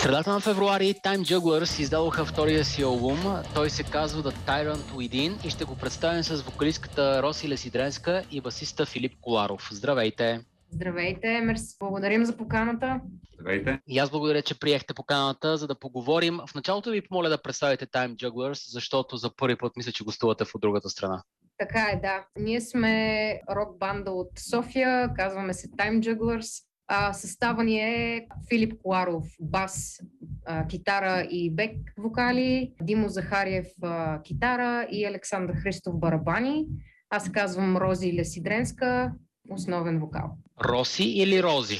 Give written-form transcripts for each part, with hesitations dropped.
средата на февруари Time Jugglers издадоха втория си албум. Той се казва The Tyrant Within и ще го представим с вокалистката Роси Лесидренска и басиста Филип Коларов. Здравейте! Здравейте, мерси. Благодарим за поканата. Здравейте. И аз благодаря, че приехте поканата, за да поговорим. В началото ви помоля да представите Time Jugglers, защото за първи път мисля, че гостувате в другата страна. Така е, да. Ние сме рок банда от София, казваме се Time Jugglers. Състава ни е Филип Коларов бас, китара и бек вокали, Димо Захариев китара и Александър Христов барабани. Аз се казвам Рози Лесидренска, основен вокал. Роси или Рози?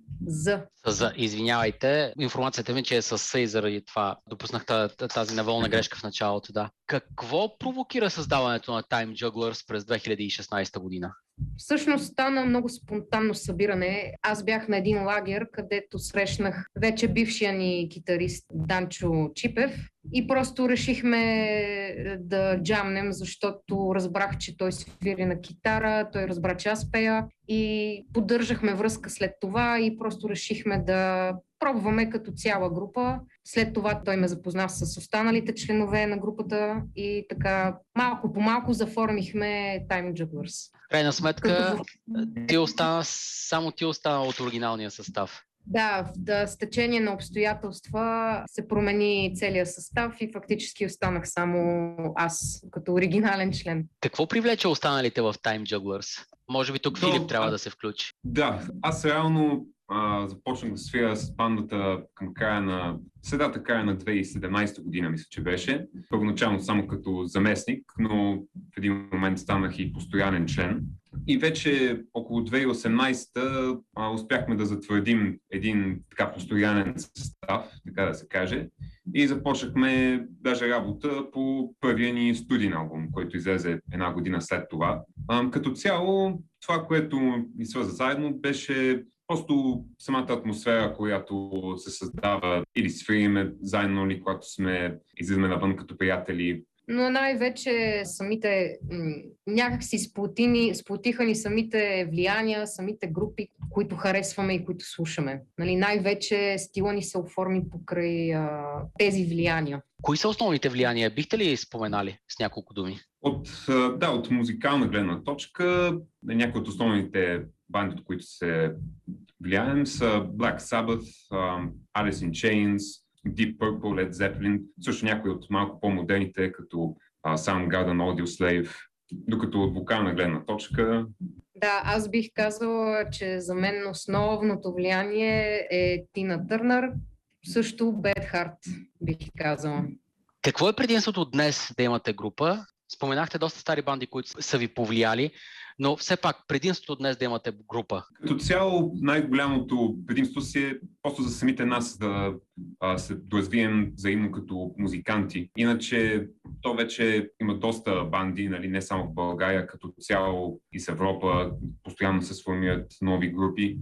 За. Извинявайте, информацията ми, че е с С и заради това допуснах тази неволна грешка в началото. Да. Какво провокира създаването на Time Jugglers през 2016 година? Всъщност стана много спонтанно събиране. Аз бях на един лагер, където срещнах вече бившия ни китарист Данчо Чипев и просто решихме да джамнем, защото разбрах, че той свири на китара, той разбра, че аз пея и поддържахме връзка след това и просто решихме да пробваме като цяла група. След това той ме запозна с останалите членове на групата и така малко по малко заформихме Time Jugglers. Крайна сметка, само ти остана от оригиналния състав. Да, с течение на обстоятелства се промени целият състав и фактически останах само аз като оригинален член. Какво привлече останалите в Time Jugglers? Може би тук Филип трябва да се включи. Да, аз реално започнах да свиря с бандата към средата края на 2017 година, мисля, че беше. Първоначално само като заместник, но в един момент станах и постоянен член. И вече около 2018 успяхме да затвърдим един така постоянен състав, така да се каже. И започнахме даже работа по първия ни студийен албум, който излезе една година след това. Като цяло, това, което ни свърза заедно, беше просто самата атмосфера, която се създава или свириме заедно, или когато излизаме навън като приятели. Но най-вече самите някак си сплотиха ни самите влияния, самите групи, които харесваме и които слушаме. Нали, най-вече стила ни се оформи покрай тези влияния. Кои са основните влияния? Бихте ли споменали с няколко думи? От музикална гледна точка, някои от основните банди, от които се влияем, са Black Sabbath, Alice in Chains, Deep Purple, Led Zeppelin, също някои от малко по-модерните, като Soundgarden, Audioslave, докато от вокална гледна точка. Да, аз бих казала, че за мен основното влияние е Тина Търнър, също Bad Heart, бих казала. Какво е предимството днес да имате група? Споменахте доста стари банди, които са ви повлияли, но все пак предимството днес да имате група. Като цяло най-голямото предимство си е просто за самите нас да се доразвием взаимно като музиканти. Иначе то вече има доста банди, нали, не само в България, като цяло и с Европа постоянно се сформират нови групи,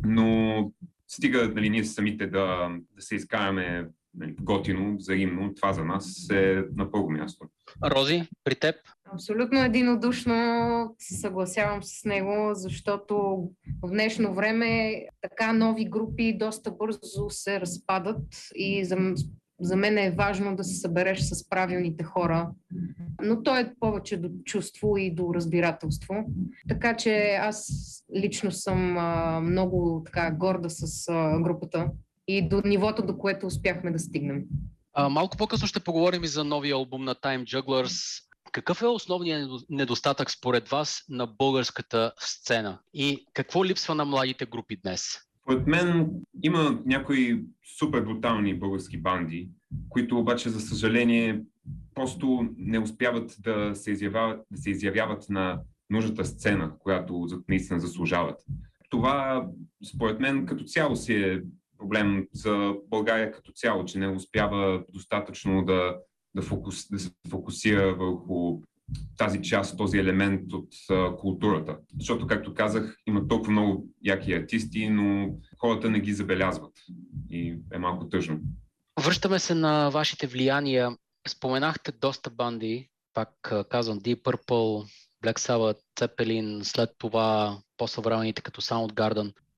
но стига, нали, ние самите да се изкараме, нали, готино, взаимно, това за нас е на първо място. Рози, при теб? Абсолютно единодушно се съгласявам с него, защото в днешно време така нови групи доста бързо се разпадат и за мен е важно да се събереш с правилните хора, но то е повече до чувство и до разбирателство. Така че аз лично съм много така горда с групата и до нивото, до което успяхме да стигнем. Малко по-късно ще поговорим и за новия албум на Time Jugglers. Какъв е основният недостатък според вас на българската сцена и какво липсва на младите групи днес? Според мен има някои супер брутални български банди, които обаче, за съжаление, просто не успяват да се изявяват на нужната сцена, която наистина заслужават. Това, според мен, като цяло си е проблем за България като цяло, че не успява достатъчно да се фокусира върху тази част, този елемент от културата. Защото, както казах, има толкова много яки артисти, но хората не ги забелязват и е малко тъжно. Връщаме се на вашите влияния. Споменахте доста банди, пак казвам Deep Purple, Black Sabbath, Zeppelin, след това по-съвременните като Soundgarden.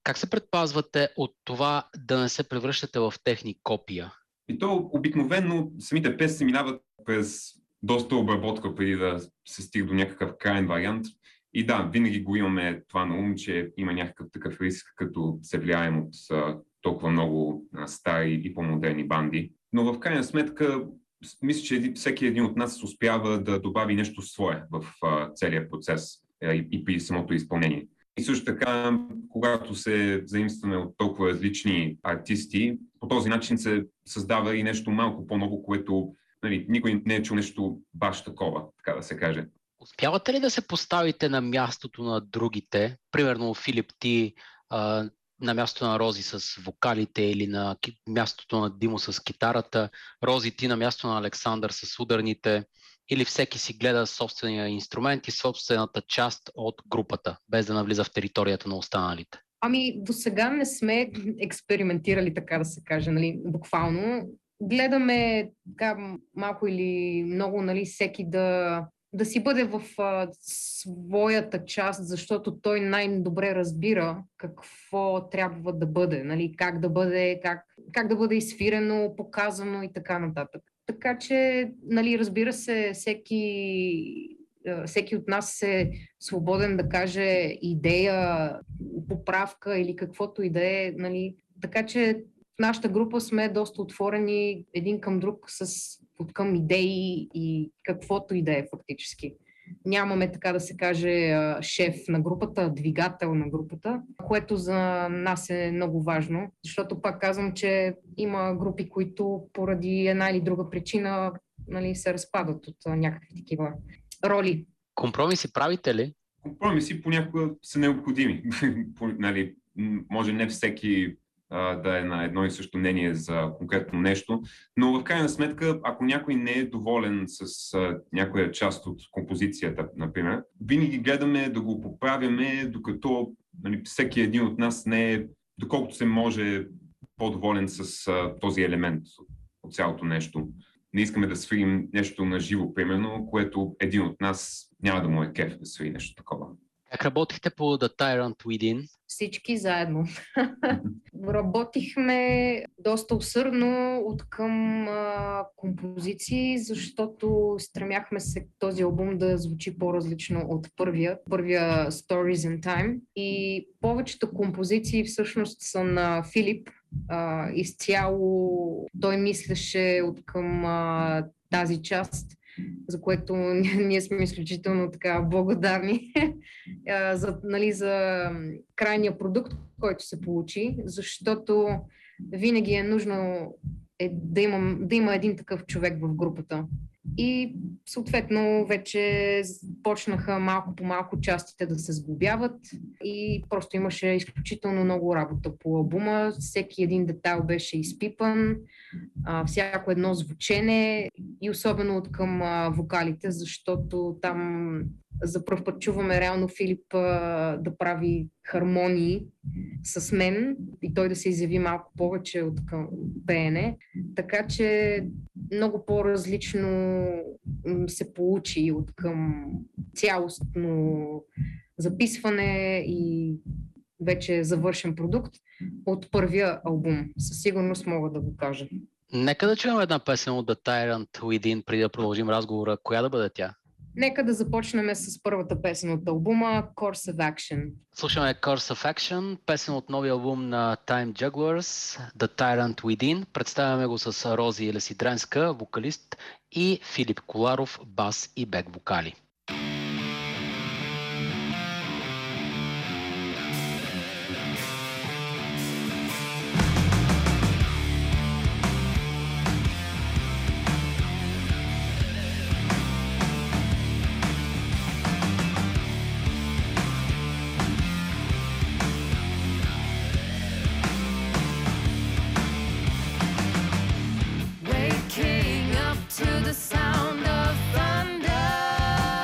Как се предпазвате от това да не се превръщате в техни копия? И то обикновено самите песни минават през доста обработка преди да се стига до някакъв крайен вариант. И да, винаги го имаме това на ум, че има някакъв такъв риск, като се влияем от толкова много стари и по-модерни банди. Но в крайна сметка, мисля, че всеки един от нас успява да добави нещо свое в целия процес и при самото изпълнение. И също така, когато се заимстваме от толкова различни артисти, по този начин се създава и нещо малко по-ново, което никой не е чул нещо баш такова, така да се каже. Успявате ли да се поставите на мястото на другите? Примерно Филип, ти на мястото на Рози с вокалите или на мястото на Димо с китарата, Рози, ти на мястото на Александър с ударните, или всеки си гледа собствения инструмент и собствената част от групата, без да навлиза в територията на останалите? Ами, до сега не сме експериментирали, така да се каже, нали, буквално. Гледаме така малко или много, нали, всеки да си бъде в своята част, защото той най-добре разбира какво трябва да бъде, нали, как да бъде изфирено, показано и така нататък. Така че, нали, разбира се, всеки от нас е свободен да каже идея, поправка или каквото и да е, нали. Така че в нашата група сме доста отворени един към друг към идеи и каквото и да е фактически. Нямаме, така да се каже, шеф на групата, двигател на групата, което за нас е много важно, защото пак казвам, че има групи, които поради една или друга причина, нали, се разпадат от някакви такива роли. Компромиси правите ли? Компромиси понякога са необходими. Нали, може не всеки да е на едно и също мнение за конкретно нещо, но в крайна сметка, ако някой не е доволен с някоя част от композицията, например, винаги гледаме да го поправяме, докато, нали, всеки един от нас не е, доколкото се може, по-доволен с този елемент от цялото нещо. Не искаме да свирим нещо на живо, примерно, което един от нас няма да му е кеф да свири нещо такова. Как работихте по The Tyrant Within? Всички заедно. Работихме доста усърдно от към композиции, защото стремяхме се този албум да звучи по-различно от първия Stories in Time. И повечето композиции всъщност са на Филип. Изцяло той мислеше от към тази част, за което ние сме изключително така благодарни за крайния продукт, който се получи, защото винаги е нужно да има един такъв човек в групата. И съответно вече почнаха малко по малко частите да се сглобяват и просто имаше изключително много работа по албума. Всеки един детайл беше изпипан, всяко едно звучене и особено от към вокалите, защото там за пръв път чуваме реално Филип да прави хармонии с мен и той да се изяви малко повече от към пеене. Така че много по-различно се получи от към цялостно записване и вече завършен продукт от първия албум. Със сигурност мога да го кажа. Нека да чуем една песен от The Tyrant Within, преди да продължим разговора. Коя да бъде тя? Нека да започнем с първата песен от албума Course of Action. Слушаме Course of Action, песен от новия албум на Time Jugglers, The Tyrant Within. Представяме го с Рози Лесидренска, вокалист, и Филип Коларов, бас и бек вокали. To the sound of thunder.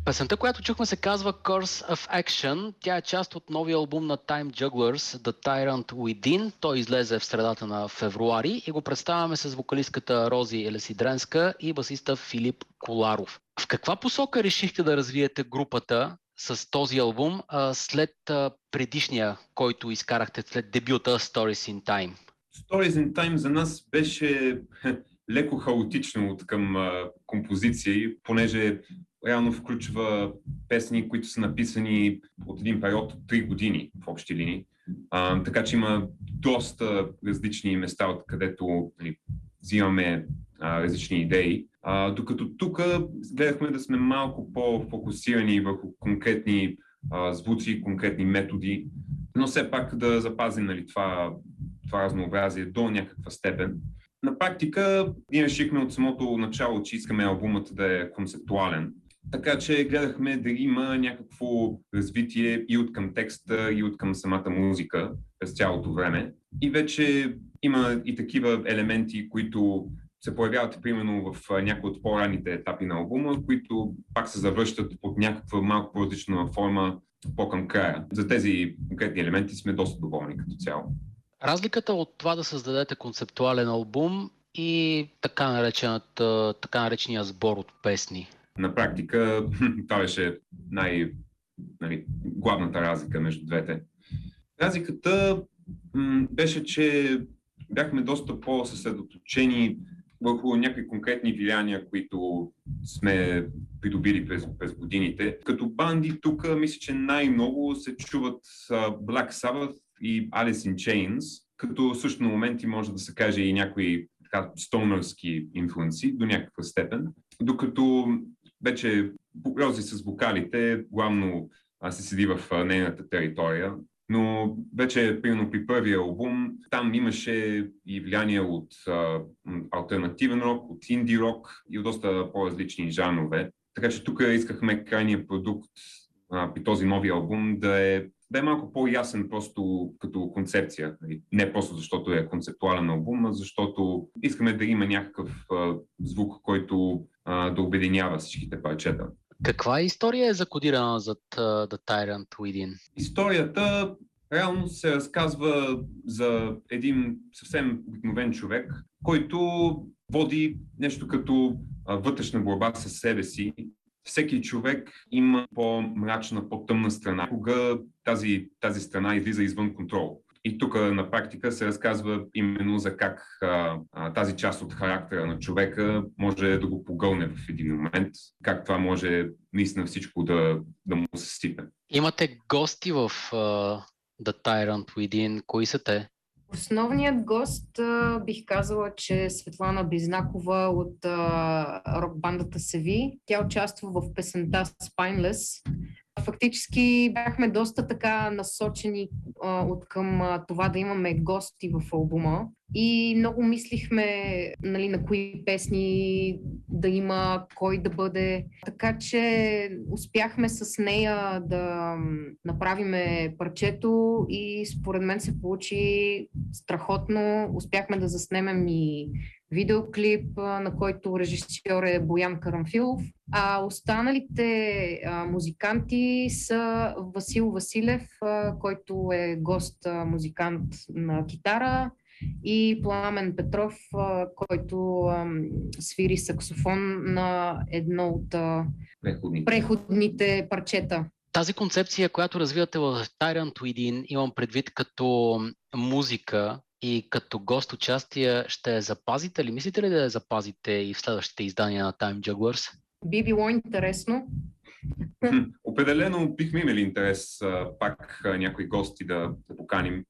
Песента, която чухме, се казва Curse of Action. Тя е част от новия албум на Time Jugglers, The Tyrant Within. Той излезе в средата на февруари и го представяме с вокалистката Рози Елесидренска и басиста Филип Коларов. В каква посока решихте да развиете групата с този албум след предишния, който изкарахте след дебюта Stories in Time? Stories in Time за нас беше леко хаотично от към композиции, понеже реално включва песни, които са написани от един период от 3 години в общи линии. Така че има доста различни места, откъдето взимаме различни идеи. Докато тук гледахме да сме малко по-фокусирани върху конкретни звуци, конкретни методи, но все пак да запазим това разнообразие до някаква степен. На практика ние решихме от самото начало, че искаме албумът да е концептуален. Така че гледахме да има някакво развитие и от към текста, и от към самата музика през цялото време. И вече има и такива елементи, които се появяват примерно в някои от по-ранните етапи на албума, които пак се завръщат под някаква малко по-различна форма по-към края. За тези конкретни елементи сме доста доволни като цяло. Разликата от това да създадете концептуален албум и така наречения сбор от песни? На практика това беше главната разлика между двете. Разликата беше, че бяхме доста по-съсредоточени върху някакви конкретни влияния, които сме придобили през годините. Като банди тук мисля, че най-много се чуват Black Sabbath и Alice in Chains, като също на моменти може да се каже и някои стонърски инфлуенси до някаква степен. Докато вече Рози с вокалите главно се седи в нейната територия, но вече примерно при първия албум там имаше и влияние от алтернативен рок, от инди рок и от доста по-различни жанрове. Така че тук искахме крайния продукт при този нови албум да е малко по-ясен просто като концепция. Не просто защото е концептуален албум, а защото искаме да има някакъв звук, който да обединява всичките парчета. Каква история е закодирана зад The Tyrant Within? Историята реално се разказва за един съвсем обикновен човек, който води нещо като вътрешна борба със себе си. Всеки човек има по-мрачна, по-тъмна страна, кога тази страна излиза извън контрол. И тук на практика се разказва именно за как тази част от характера на човека може да го погълне в един момент, как това може наистина всичко да му се стипе. Имате гости в The Tyrant Within. Кои са те? Основният гост бих казала, че е Светлана Бизнакова от рок-бандата Севи. Тя участва в песента Spineless. Фактически бяхме доста така насочени от към това да имаме гости в албума и много мислихме на кои песни да има, кой да бъде. Така че успяхме с нея да направиме парчето и според мен се получи страхотно. Успяхме да заснемем и видеоклип, на който режисьор е Боян Карамфилов. А останалите музиканти са Васил Василев, който е гост-музикант на китара, и Пламен Петров, който свири саксофон на едно от преходните парчета. Тази концепция, която развивате в Tyrant Within, имам предвид като музика и като гост участие, ще я запазите ли? Мислите ли да я запазите и в следващите издания на Time Jugglers? Би било интересно. Определено бихме имали интерес пак някои гости да поканим.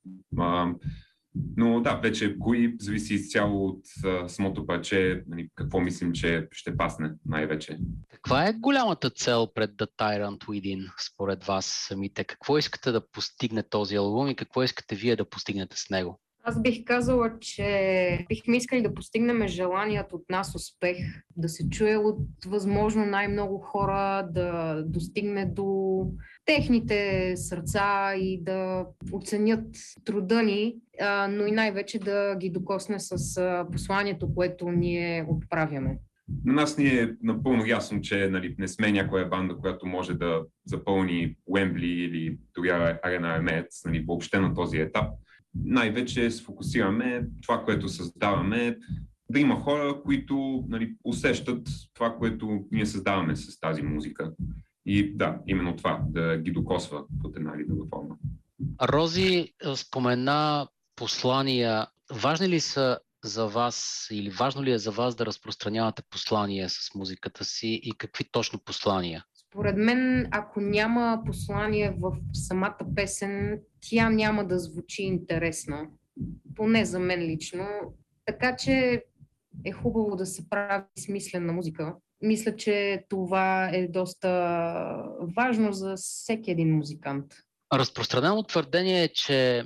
Но да, вече кои зависи изцяло от самото парче, какво мислим, че ще пасне най-вече. Каква е голямата цел пред The Tyrant Within, според вас самите? Какво искате да постигне този албум и какво искате вие да постигнете с него? Аз бих казала, че бихме искали да постигнем желаният от нас успех, да се чуе от възможно най-много хора, да достигне до техните сърца и да оценят труда ни, но и най-вече да ги докосне с посланието, което ние отправяме. На нас ни е напълно ясно, че нали, не сме някоя банда, която може да запълни Уембли или дори Арена Армеец, нали, въобще на този етап. Най-вече се фокусираме това, което създаваме, да има хора, които нали, усещат това, което ние създаваме с тази музика. И да, именно това, да ги докосва под една или друга форма. Рози спомена послания. Важни ли са за вас или важно ли е за вас да разпространявате послания с музиката си и какви точно послания? Според мен, ако няма послание в самата песен, тя няма да звучи интересна. Поне за мен лично. Така че е хубаво да се прави смислена музика. Мисля, че това е доста важно за всеки един музикант. Разпространено твърдение е, че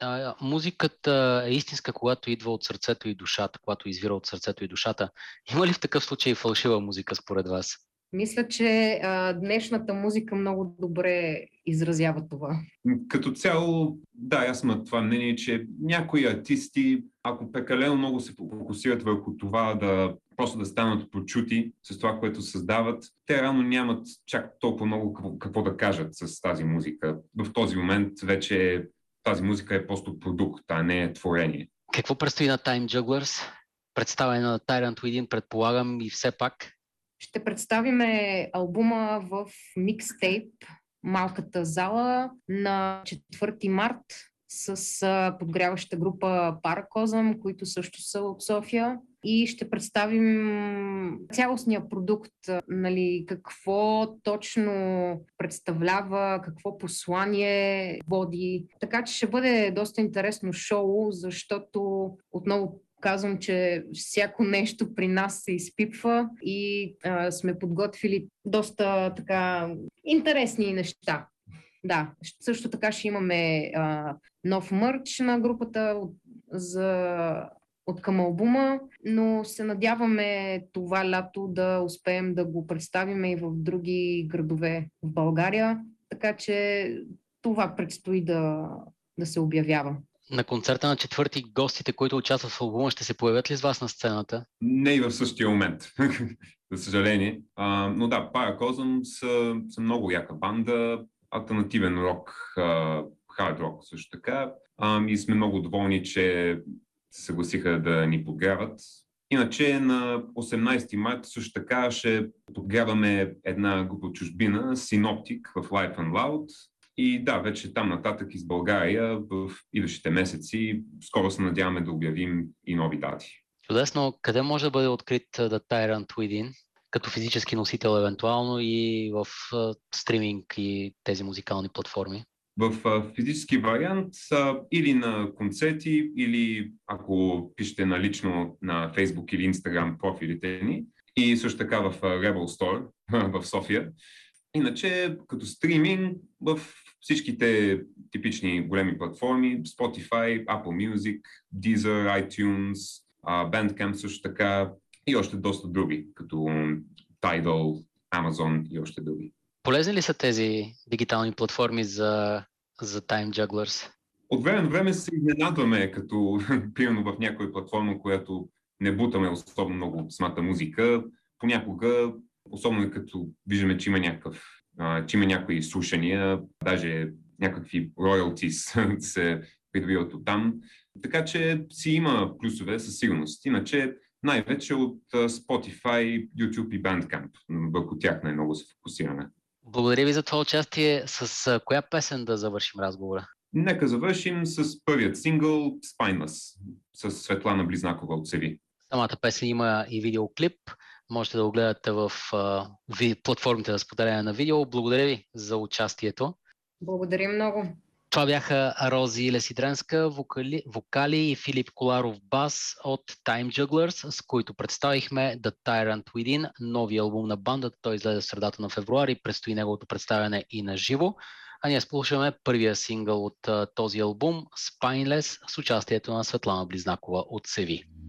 музиката е истинска, когато идва от сърцето и душата, когато извира от сърцето и душата. Има ли в такъв случай фалшива музика според вас? Мисля, че днешната музика много добре изразява това. Като цяло, да, аз съм това мнение, че някои артисти, ако прекалено много се фокусират върху това да просто да станат прочути с това, което създават, те реално нямат чак толкова много какво да кажат с тази музика. В този момент вече тази музика е просто продукт, а не е творение. Какво предстои на Time Jugglers? Представяне на Tyrant Within, предполагам, и все пак? Ще представиме албума в микстейп Малката зала на 4 март с подгряваща група Паракозъм, които също са от София. И ще представим цялостния продукт, нали, какво точно представлява, какво послание води. Така че ще бъде доста интересно шоу, защото отново казвам, че всяко нещо при нас се изпипва и сме подготвили доста така интересни неща. Да, също така ще имаме нов мърч на групата от към албума, но се надяваме това лято да успеем да го представим и в други градове в България, така че това предстои да се обявява. На концерта на 4 гостите, които участват в албума, ще се появят ли с вас на сцената? Не и в същия момент, за съжаление. Но да, Паракозъм са много яка банда, алтернативен рок, хард рок също така. И сме много доволни, че се съгласиха да ни подгряват. Иначе на 18 марта също така ще подгряваме една група от чужбина, Синоптик в Live and Loud. И да, вече там нататък из България в идващите месеци скоро се надяваме да обявим и нови дати. Чудесно. Къде може да бъде открит The Tyrant Within? Като физически носител евентуално и в стриминг и тези музикални платформи? В физически вариант или на концерти, или ако пишете налично на Facebook или Instagram профилите ни, и също така в Rebel Store в София. Иначе като стриминг в всичките типични големи платформи, Spotify, Apple Music, Deezer, iTunes, Bandcamp също така и още доста други, като Tidal, Amazon и още други. Полезни ли са тези дигитални платформи за Time Jugglers? От време на време се изненадваме, като примерно в някоя платформа, която не бутаме особено много самата музика. Понякога, особено като виждаме, че има някои слушания, даже някакви royalties се придобиват от там. Така че си има плюсове със сигурност. Иначе най-вече от Spotify, YouTube и Bandcamp. Върху тях най-много се фокусираме. Благодаря ви за това участие. С коя песен да завършим разговора? Нека завършим с първият сингъл Spineless с Светлана Близнакова от Севи. Самата песен има и видеоклип. Можете да го гледате в платформите за споделяне на видео. Благодаря ви за участието. Благодаря много. Това бяха Рози Лесидренска, вокали и Филип Коларов бас от Time Jugglers, с които представихме The Tyrant Within, новия албум на бандата. Той излезе в средата на февруари, предстои неговото представяне и на живо. А ние слушаме първия сингъл от този албум Spineless с участието на Светлана Близнакова от Севи.